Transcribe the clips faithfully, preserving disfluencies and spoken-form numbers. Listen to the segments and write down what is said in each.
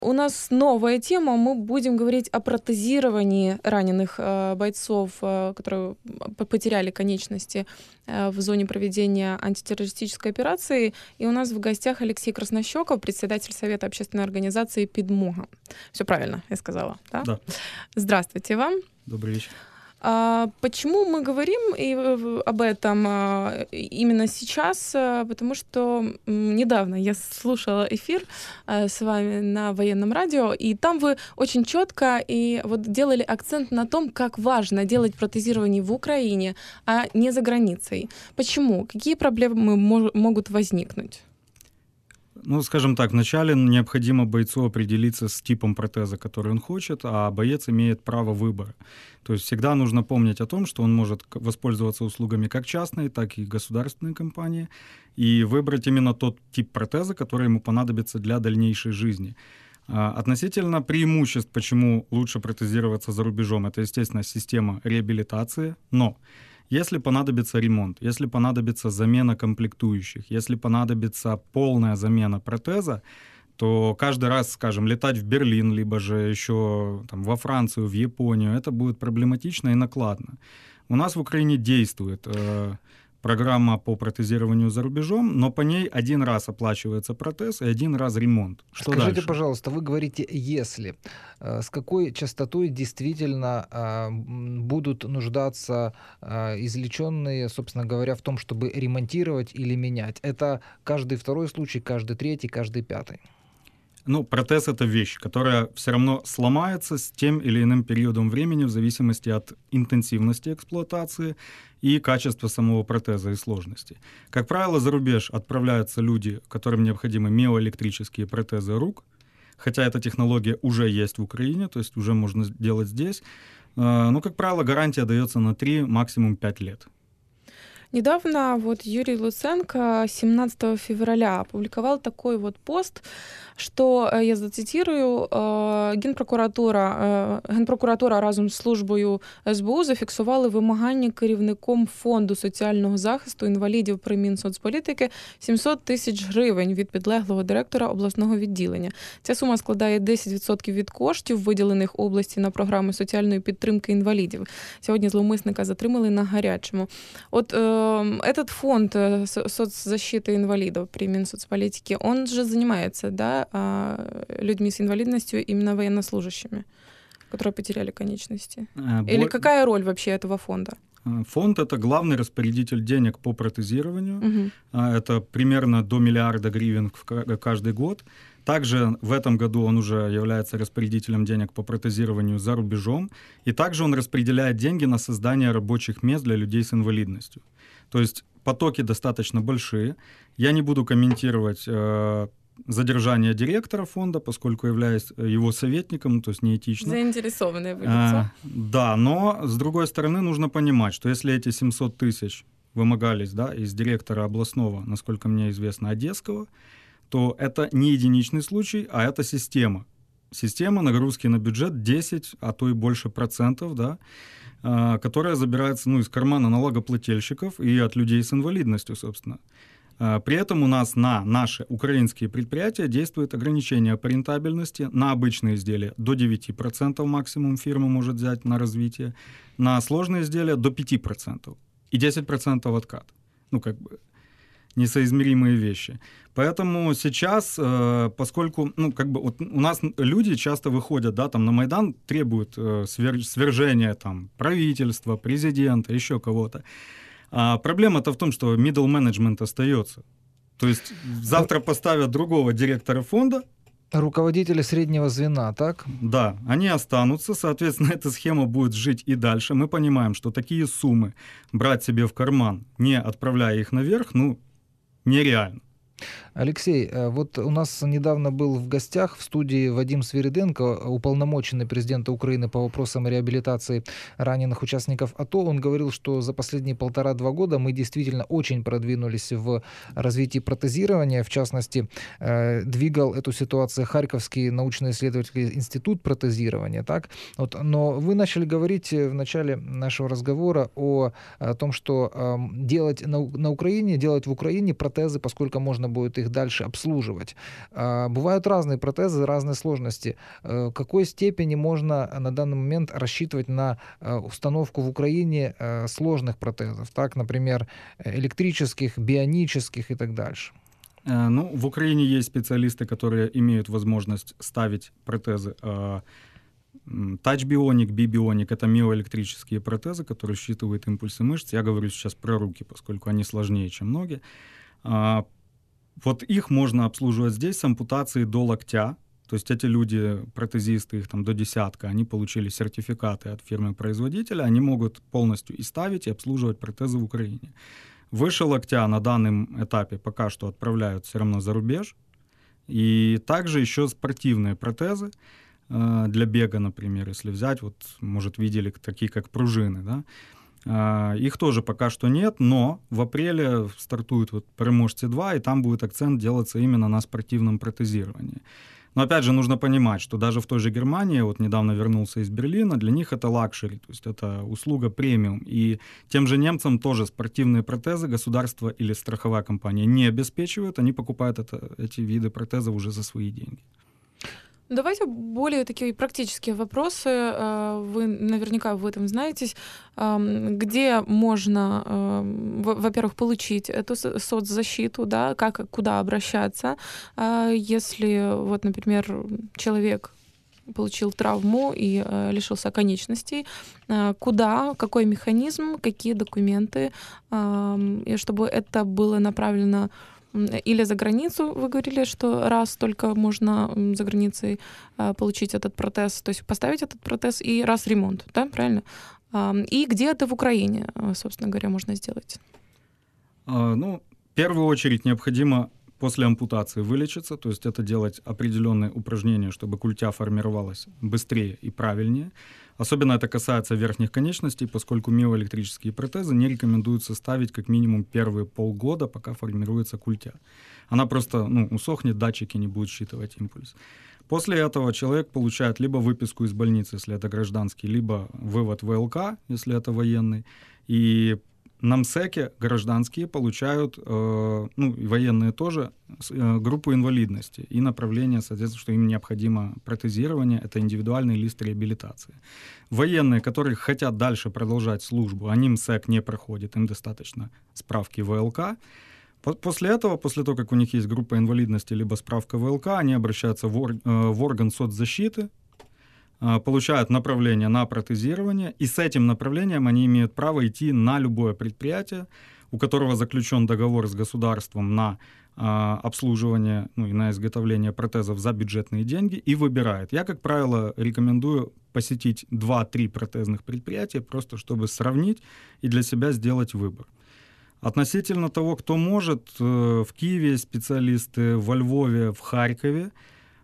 У нас новая тема. Мы будем говорить о протезировании раненых э, бойцов, э, которые потеряли конечности э, в зоне проведения антитеррористической операции. И у нас в гостях Алексей Краснощеков, председатель Совета общественной организации «Підмога». Все правильно я сказала, да? Да. Здравствуйте вам. Добрый вечер. А почему мы говорим и об этом именно сейчас? Потому что недавно я слушала эфир с вами на военном радио, и там вы очень четко и вот делали акцент на том, как важно делать протезирование в Украине, а не за границей. Почему? Какие проблемы мож- могут возникнуть? Ну, скажем так, вначале необходимо бойцу определиться с типом протеза, который он хочет, а боец имеет право выбора. То есть всегда нужно помнить о том, что он может воспользоваться услугами как частной, так и государственной компании, и выбрать именно тот тип протеза, который ему понадобится для дальнейшей жизни. Относительно преимуществ, почему лучше протезироваться за рубежом, это, естественно, система реабилитации, но если понадобится ремонт, если понадобится замена комплектующих, если понадобится полная замена протеза, то каждый раз, скажем, летать в Берлин, либо же еще там, во Францию, в Японию, это будет проблематично и накладно. У нас в Украине действует э, программа по протезированию за рубежом, но по ней один раз оплачивается протез и один раз ремонт. Что Скажите, дальше? пожалуйста, вы говорите «если». С какой частотой действительно будут нуждаться излеченные, собственно говоря, в том, чтобы ремонтировать или менять? Это каждый второй случай, каждый третий, каждый пятый? Ну, протез — это вещь, которая все равно сломается с тем или иным периодом времени в зависимости от интенсивности эксплуатации и качества самого протеза и сложности. Как правило, за рубеж отправляются люди, которым необходимы миоэлектрические протезы рук, хотя эта технология уже есть в Украине, то есть уже можно делать здесь. Но, как правило, гарантия дается на три, максимум пять лет. Недавно вот Юрий Луценко семнадцатого февраля опубликовал такой вот пост, що, я зацитирую, Генпрокуратура, Генпрокуратура разом з службою ес бе у зафіксували вимагання керівником Фонду соціального захисту інвалідів при Мінсоцполітики сімсот тисяч гривень від підлеглого директора обласного відділення. Ця сума складає десять відсотків від коштів, виділених області на програми соціальної підтримки інвалідів. Сьогодні зловмисника затримали на гарячому. От этот фонд соцзащиты инвалидов при Минсоцполитике, он же занимается, да, людьми с инвалидностью, именно военнослужащими, которые потеряли конечности? Или какая роль вообще этого фонда? Фонд — это главный распорядитель денег по протезированию. Угу. Это примерно до миллиарда гривен каждый год. Также в этом году он уже является распорядителем денег по протезированию за рубежом. И также он распределяет деньги на создание рабочих мест для людей с инвалидностью. То есть потоки достаточно большие. Я не буду комментировать э, задержание директора фонда, поскольку являюсь его советником, то есть неэтично. Заинтересованное вы лицо. А, да, но с другой стороны нужно понимать, что если эти семьсот тысяч вымогались, да, из директора областного, насколько мне известно, Одесского, то это не единичный случай, а это система. Система нагрузки на бюджет десять, а то и больше процентов, да, которая забирается, ну, из кармана налогоплательщиков и от людей с инвалидностью, собственно. При этом у нас на наши украинские предприятия действует ограничение по рентабельности на обычные изделия до девять процентов максимум фирма может взять на развитие, на сложные изделия до пять процентов и десять процентов откат. Ну, как бы несоизмеримые вещи. Поэтому сейчас, поскольку, ну, как бы вот у нас люди часто выходят, да, там на Майдан, требуют свержения там правительства, президента, еще кого-то. А проблема-то в том, что middle management остается. То есть завтра поставят другого директора фонда. Руководители среднего звена, так? Да, они останутся, соответственно, эта схема будет жить и дальше. Мы понимаем, что такие суммы брать себе в карман, не отправляя их наверх, ну, нереально. Алексей, вот у нас недавно был в гостях в студии Вадим Свириденко, уполномоченный президента Украины по вопросам реабилитации раненых участников АТО. Он говорил, что за последние полтора-два года мы действительно очень продвинулись в развитии протезирования. В частности, двигал эту ситуацию Харьковский научно-исследовательский институт протезирования. Так? Вот, но вы начали говорить в начале нашего разговора о, о том, что делать на, на Украине, делать в Украине протезы, поскольку можно будет их дальше обслуживать. Бывают разные протезы, разные сложности. В какой степени можно на данный момент рассчитывать на установку в Украине сложных протезов, так, например, электрических, бионических и так дальше? Ну, в Украине есть специалисты, которые имеют возможность ставить протезы. Touch Bionic, B-Bionic — это миоэлектрические протезы, которые считывают импульсы мышц. Я говорю сейчас про руки, поскольку они сложнее, чем ноги. Вот их можно обслуживать здесь с ампутацией до локтя. То есть эти люди, протезисты, их там до десятка, они получили сертификаты от фирмы-производителя, они могут полностью и ставить, и обслуживать протезы в Украине. Выше локтя на данном этапе пока что отправляют все равно за рубеж. И также еще спортивные протезы э, для бега, например, если взять, вот, может, видели такие, как пружины, да? Э, их тоже пока что нет, но в апреле стартует вот Переможці два, и там будет акцент делаться именно на спортивном протезировании. Но опять же нужно понимать, что даже в той же Германии, вот недавно вернулся из Берлина, для них это лакшери, то есть это услуга премиум. И тем же немцам тоже спортивные протезы государство или страховая компания не обеспечивают, они покупают это, эти виды протезов уже за свои деньги. Давайте более такие практические вопросы. Вы наверняка в этом знаетесь. Где можно, во-первых, получить эту соцзащиту, да, как, куда обращаться, если, вот, например, человек получил травму и лишился конечностей, куда, какой механизм, какие документы, и чтобы это было направлено или за границу, вы говорили, что раз только можно за границей получить этот протез, то есть поставить этот протез, и раз ремонт, да, правильно? И где это в Украине, собственно говоря, можно сделать? Ну, в первую очередь необходимо после ампутации вылечиться, то есть это делать определенные упражнения, чтобы культя формировалась быстрее и правильнее. Особенно это касается верхних конечностей, поскольку миоэлектрические протезы не рекомендуется ставить как минимум первые полгода, пока формируется культя. Она просто ну, усохнет, датчики не будут считывать импульс. После этого человек получает либо выписку из больницы, если это гражданский, либо вывод в ВЛК, если это военный. И на МСЭКе гражданские получают, э, ну и военные тоже, э, группу инвалидности и направление, соответственно, что им необходимо протезирование, это индивидуальный лист реабилитации. Военные, которые хотят дальше продолжать службу, они МСЭК не проходят, им достаточно справки ВЛК. После этого, после того, как у них есть группа инвалидности либо справка ВЛК, они обращаются в, ор, э, в орган соцзащиты, получают направление на протезирование, и с этим направлением они имеют право идти на любое предприятие, у которого заключен договор с государством на а, обслуживание, ну и на изготовление протезов за бюджетные деньги, и выбирает. Я, как правило, рекомендую посетить два-три протезных предприятия, просто чтобы сравнить и для себя сделать выбор. Относительно того, кто может, в Киеве специалисты, во Львове, в Харькове.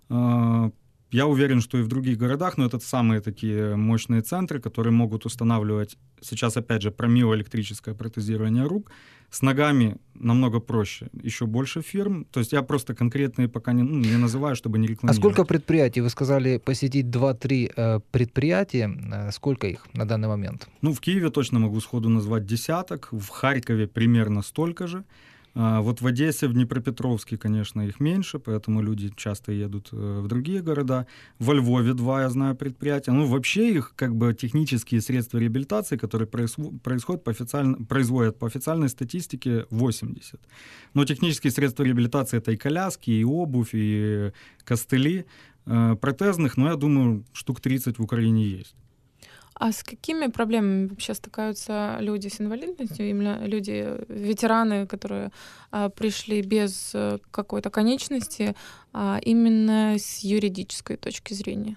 Я уверен, что и в других городах, но это самые такие мощные центры, которые могут устанавливать, сейчас опять же про миоэлектрическое протезирование рук, с ногами намного проще, еще больше фирм. То есть я просто конкретные пока не, ну, не называю, чтобы не рекламировать. А сколько предприятий? Вы сказали посетить два-три э, предприятия. Сколько их на данный момент? Ну, в Киеве точно могу сходу назвать десяток, в Харькове примерно столько же. Вот в Одессе, в Днепропетровске, конечно, их меньше, поэтому люди часто едут в другие города. Во Львове два, я знаю, предприятия. Ну, вообще их как бы технические средства реабилитации, которые происходят по официально, производят по официальной статистике, восемьдесят. Но технические средства реабилитации — это и коляски, и обувь, и костыли протезных, но я думаю, штук тридцать в Украине есть. А с какими проблемами вообще стыкаются люди с инвалидностью, именно люди, ветераны, которые а, пришли без а, какой-то конечности, а именно с юридической точки зрения?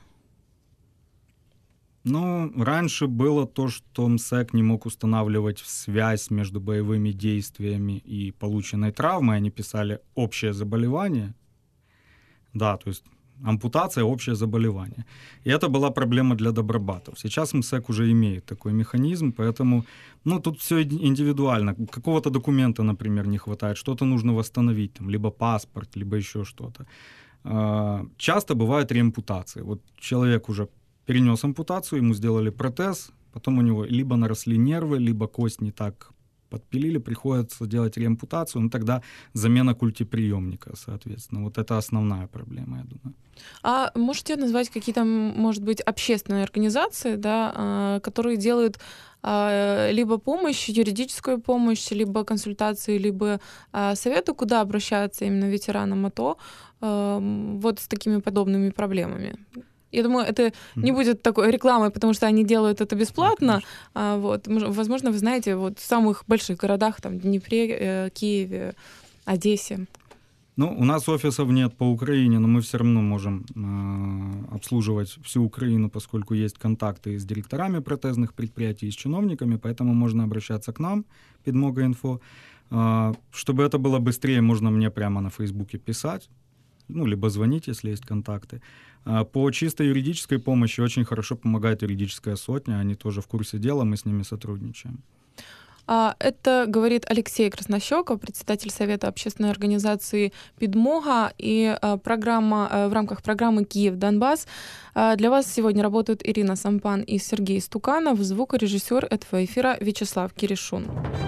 Ну, раньше было то, что МСЭК не мог устанавливать связь между боевыми действиями и полученной травмой. Они писали «общее заболевание». Да, то есть ампутация — общее заболевание. И это была проблема для добробатов. Сейчас МСЭК уже имеет такой механизм, поэтому ну, тут все индивидуально. Какого-то документа, например, не хватает, что-то нужно восстановить, там, либо паспорт, либо еще что-то. Часто бывают реампутации. Вот человек уже перенес ампутацию, ему сделали протез, потом у него либо наросли нервы, либо кость не так подпилили, приходится делать реампутацию, ну тогда замена культиприемника, соответственно. Вот это основная проблема, я думаю. А можете назвать какие-то, может быть, общественные организации, да, которые делают либо помощь, юридическую помощь, либо консультации, либо советы, куда обращаться именно ветеранам АТО вот с такими подобными проблемами? Я думаю, это не будет такой рекламой, потому что они делают это бесплатно. А, вот, возможно, вы знаете, вот в самых больших городах, там, Днепре, Киеве, Одессе. Ну, у нас офисов нет по Украине, но мы все равно можем э, обслуживать всю Украину, поскольку есть контакты с директорами протезных предприятий, с чиновниками, поэтому можно обращаться к нам, Підмога.Інфо. Э, чтобы это было быстрее, можно мне прямо на Фейсбуке писать, ну, либо звонить, если есть контакты. Э, по чисто юридической помощи очень хорошо помогает юридическая сотня, они тоже в курсе дела, мы с ними сотрудничаем. Это говорит Алексей Краснощеков, председатель Совета общественной организации «Підмога», и программа, в рамках программы «Киев-Донбасс». Для вас сегодня работают Ирина Сампан и Сергей Стуканов, звукорежиссер этого эфира Вячеслав Киришун.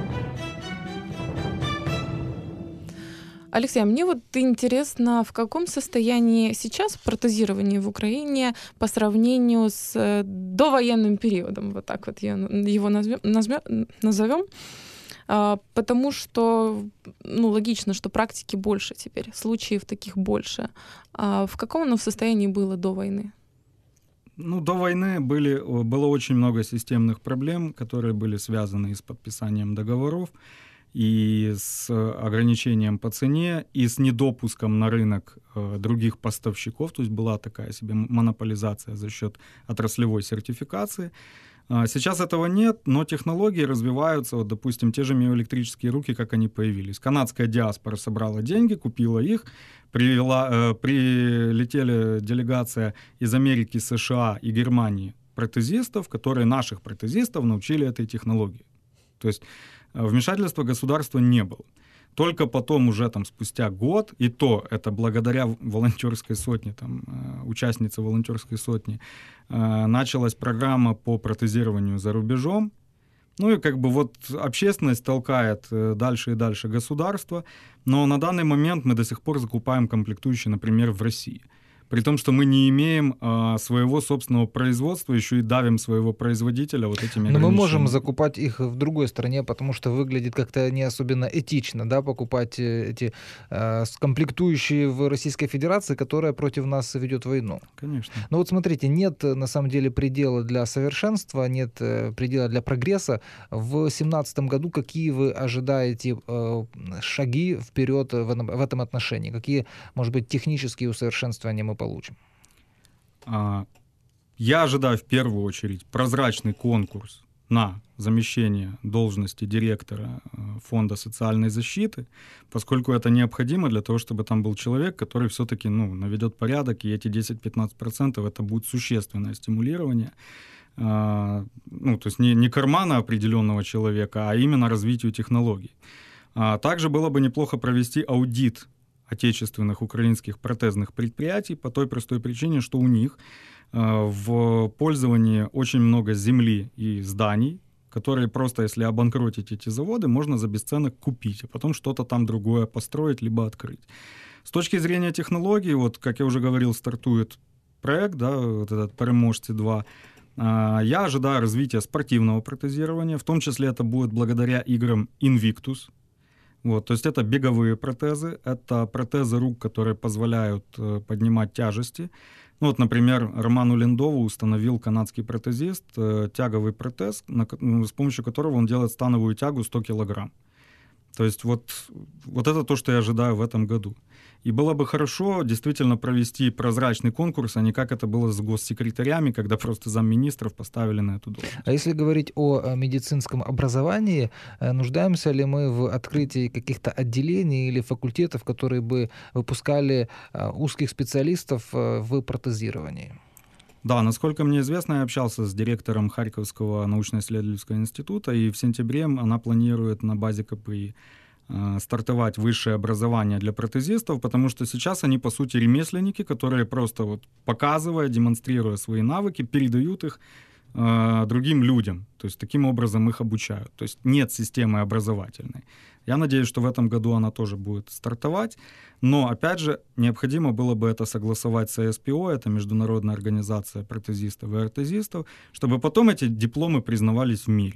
Алексей, а мне вот интересно, в каком состоянии сейчас протезирование в Украине по сравнению с довоенным периодом, вот так вот его назовем, назовем, потому что, ну, логично, что практики больше теперь, случаев таких больше. А в каком оно состоянии было до войны? Ну, до войны были, было очень много системных проблем, которые были связаны и с подписанием договоров, и с ограничением по цене, и с недопуском на рынок э, других поставщиков, то есть была такая себе монополизация за счет отраслевой сертификации. А сейчас этого нет, но технологии развиваются, вот, допустим, те же миоэлектрические руки, как они появились. Канадская диаспора собрала деньги, купила их, привела, э, прилетели делегация из Америки, США и Германии протезистов, которые наших протезистов научили этой технологии. То есть вмешательства государства не было. Только потом, уже там, спустя год, и то это благодаря волонтерской сотне, там, участнице волонтерской сотни, началась программа по протезированию за рубежом. Ну и как бы вот общественность толкает дальше и дальше государство, но на данный момент мы до сих пор закупаем комплектующие, например, в России. При том, что мы не имеем а, своего собственного производства, еще и давим своего производителя вот этими ограничениями. Но мы можем закупать их в другой стране, потому что выглядит как-то не особенно этично, да, покупать эти э, комплектующие в Российской Федерации, которая против нас ведет войну. Конечно. Но вот смотрите, нет на самом деле предела для совершенства, нет предела для прогресса. В две тысячи семнадцатом году какие вы ожидаете э, шаги вперед в этом, в этом отношении? Какие, может быть, технические усовершенствования мы получим? Я ожидаю в первую очередь прозрачный конкурс на замещение должности директора Фонда социальной защиты, поскольку это необходимо для того, чтобы там был человек, который все-таки, ну, наведет порядок, и эти десять-пятнадцать процентов это будет существенное стимулирование. Ну, то есть не, не кармана определенного человека, а именно развитию технологий. Также было бы неплохо провести аудит отечественных украинских протезных предприятий по той простой причине, что у них э, в пользовании очень много земли и зданий, которые просто, если обанкротить эти заводы, можно за бесценок купить, а потом что-то там другое построить, либо открыть. С точки зрения технологий, вот, как я уже говорил, стартует проект, да, вот этот «Переможцы два». Э, я ожидаю развития спортивного протезирования, в том числе это будет благодаря играм Invictus. Вот, то есть это беговые протезы, это протезы рук, которые позволяют э, поднимать тяжести. Ну, вот, например, Роману Лендову установил канадский протезист э, тяговый протез, на, с помощью которого он делает становую тягу сто килограмм. То есть вот, вот это то, что я ожидаю в этом году. И было бы хорошо действительно провести прозрачный конкурс, а не как это было с госсекретарями, когда просто замминистров поставили на эту должность. А если говорить о медицинском образовании, нуждаемся ли мы в открытии каких-то отделений или факультетов, которые бы выпускали узких специалистов в протезировании? Да, насколько мне известно, я общался с директором Харьковского научно-исследовательского института, и в сентябре она планирует на базе ка пэ и э, стартовать высшее образование для протезистов, потому что сейчас они, по сути, ремесленники, которые просто вот показывая, демонстрируя свои навыки, передают их э, другим людям. То есть таким образом их обучают. То есть нет системы образовательной. Я надеюсь, что в этом году она тоже будет стартовать. Но, опять же, необходимо было бы это согласовать с эй эс пи о, это Международная организация протезистов и ортезистов, чтобы потом эти дипломы признавались в мире.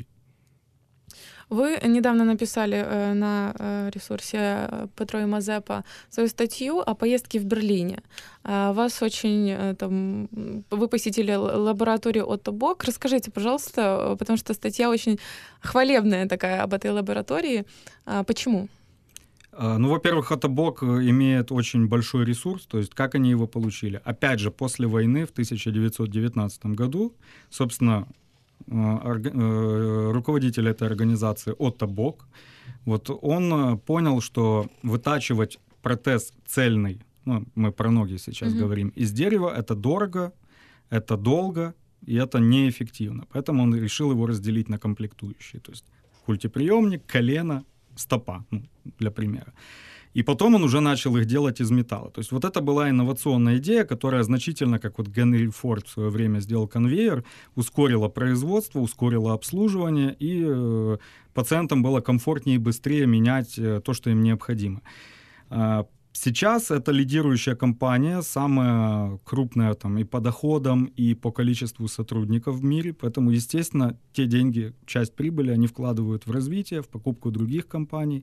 Вы недавно написали на ресурсе Петро и Мазепа свою статью о поездке в Берлине. Вас очень там, вы посетили лабораторию Отто Бок. Расскажите, пожалуйста, потому что статья очень хвалебная такая об этой лаборатории. Почему? Ну, во-первых, Отто Бок имеет очень большой ресурс, то есть как они его получили? Опять же, после войны в тысяча девятьсот девятнадцатом году, собственно, руководитель этой организации Отто Бок, вот он понял, что вытачивать протез цельный, ну, мы про ноги сейчас mm-hmm. говорим, из дерева — это дорого, это долго и это неэффективно. Поэтому он решил его разделить на комплектующие. То есть культиприемник, колено, стопа, ну, для примера. И потом он уже начал их делать из металла. То есть вот это была инновационная идея, которая значительно, как вот Генри Форд в свое время сделал конвейер, ускорила производство, ускорила обслуживание, и э, пациентам было комфортнее и быстрее менять э, то, что им необходимо. Э, сейчас это лидирующая компания, самая крупная там, и по доходам, и по количеству сотрудников в мире, поэтому, естественно, те деньги, часть прибыли они вкладывают в развитие, в покупку других компаний.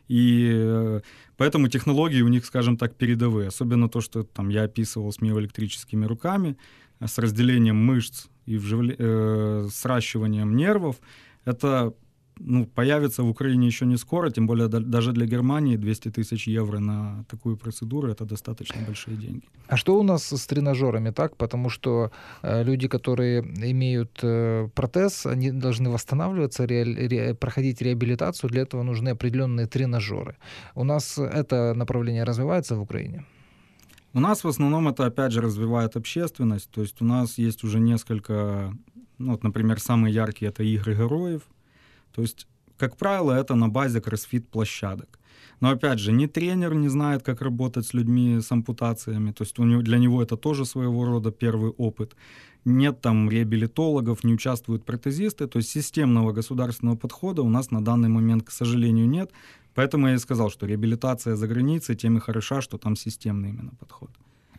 И поэтому технологии у них, скажем так, передовые. Особенно то, что там я описывал с миоэлектрическими руками, с разделением мышц и вживля... э, сращиванием нервов. Это ну, появится в Украине еще не скоро, тем более да, даже для Германии двести тысяч евро на такую процедуру — это достаточно большие деньги. А что у нас с тренажерами, так? Потому что э, люди, которые имеют э, протез, они должны восстанавливаться, ре, ре, проходить реабилитацию, для этого нужны определенные тренажеры. У нас это направление развивается в Украине? У нас в основном это, опять же, развивает общественность, то есть у нас есть уже несколько, ну, вот, например, самые яркие — это игры героев. То есть, как правило, это на базе кроссфит-площадок. Но, опять же, ни тренер не знает, как работать с людьми с ампутациями. То есть у него, для него это тоже своего рода первый опыт. Нет там реабилитологов, не участвуют протезисты. То есть системного государственного подхода у нас на данный момент, к сожалению, нет. Поэтому я и сказал, что реабилитация за границей тем и хороша, что там системный именно подход.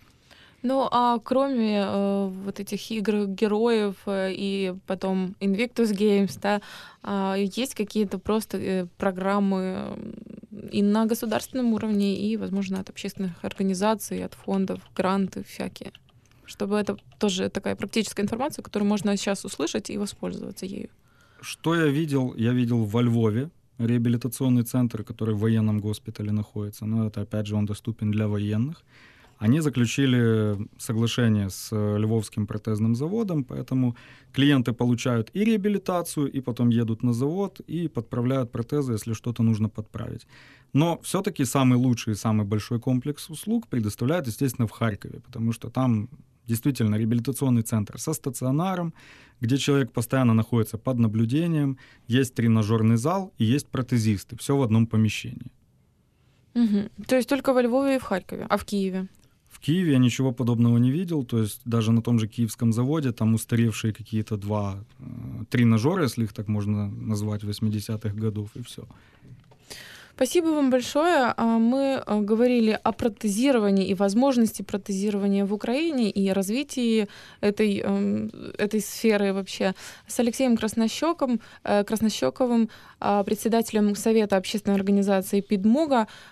Ну, а кроме э, вот этих игр героев э, и потом Invictus Games, да, э, есть какие-то просто э, программы и на государственном уровне, и, возможно, от общественных организаций, от фондов, гранты всякие, чтобы это тоже такая практическая информация, которую можно сейчас услышать и воспользоваться ею. Что я видел? Я видел во Львове реабилитационный центр, который в военном госпитале находится, но это, опять же, он доступен для военных. Они заключили соглашение с Львовским протезным заводом, поэтому клиенты получают и реабилитацию, и потом едут на завод и подправляют протезы, если что-то нужно подправить. Но все-таки самый лучший и самый большой комплекс услуг предоставляют, естественно, в Харькове, потому что там действительно реабилитационный центр со стационаром, где человек постоянно находится под наблюдением, есть тренажерный зал и есть протезисты, все в одном помещении. Угу. То есть только во Львове и в Харькове, а в Киеве? В Киеве я ничего подобного не видел, то есть даже на том же киевском заводе там устаревшие какие-то два э, тренажера, если их так можно назвать, восьмидесятых годов, и все. Спасибо вам большое. Мы говорили о протезировании и возможности протезирования в Украине и развитии этой, этой сферы вообще с Алексеем Краснощёком, Краснощёковым, председателем Совета общественной организации «Пидмога».